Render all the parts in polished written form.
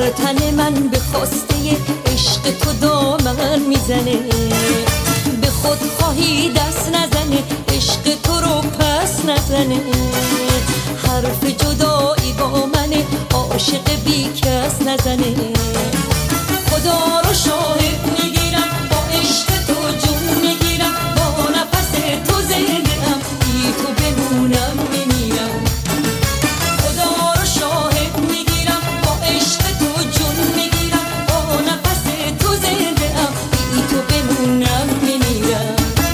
تن من به خواسته عشق تو دامن میزنه، به خود خواهی دست نزنه، عشق تو رو پس نزنه. حرف جدایی با منه، عاشق بی کس نزنه. خدا رو شاهد میگیرم، با عشق تو جون میگیرم، با نفس تو زنده ام، بی تو بمونم میمیرم. خدا رو شاهد میگیرم، با عشق تو جون میگیرم، با نفس تو زنده ام، بی تو بمونم میمیرم.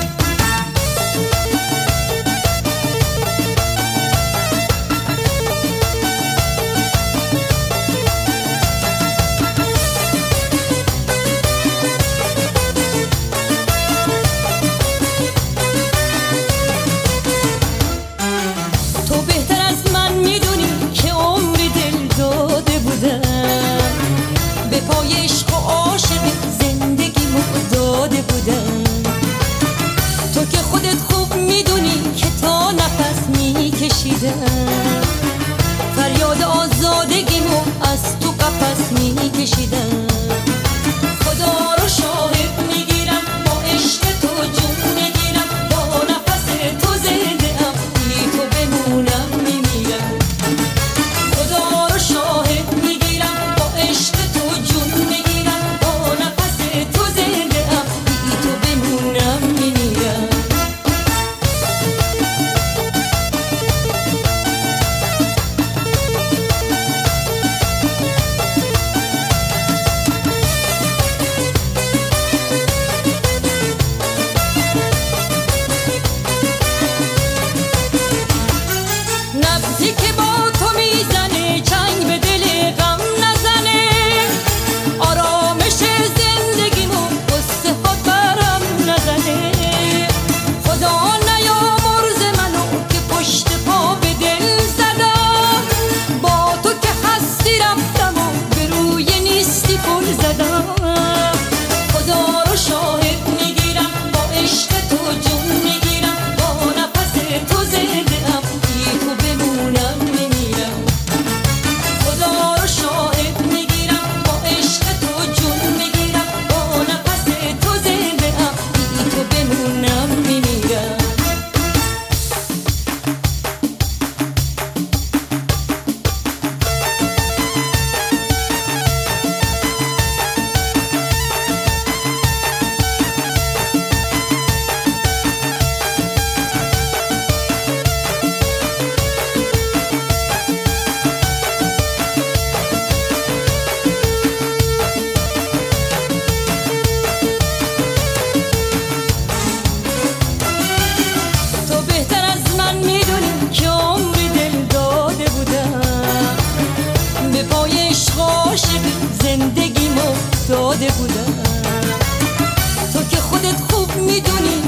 به پای عشق و عاشق زندگیمو داده بودم. تو که خودت خوب میدونی که تا نفس میکشیدم، فریاد آزادگیمو از تو قفس میکشیدم. خدا رو شاهد میگیرم، با عشق تو جون میگیرم، با نفس تو زنده ام، بی تو بمونم میمیرم. خدا رو شاهد میگیرم، با عشق تو جون میگیرم، با نفس تو زنده ام، بی تو بمونم میمیرم. نبضی که با تو میزنه، چنگ به دل غم نزنه، آرامش زندگیمو قصه ها برم نزنه. خدا نیامرز منو که پشت پا به دل زدم، با تو که هستی رفتم و به روی نیستی پل زدم. خدا رو شاهد میگیرم، با عشق تو جون میگیرم، با نفس تو زنده ام، بی تو بمونم میمیرم. خدا رو شاهد میگیرم، با عشق تو جون میگیرم، با نفس تو زنده ام، بی تو بمونم میمیرم. تو بهتر از من میدونی که عمری دل داده بودم، به پای عشق و عاشقی زندگیمو داده بودم. تو که خودت خوب میدونی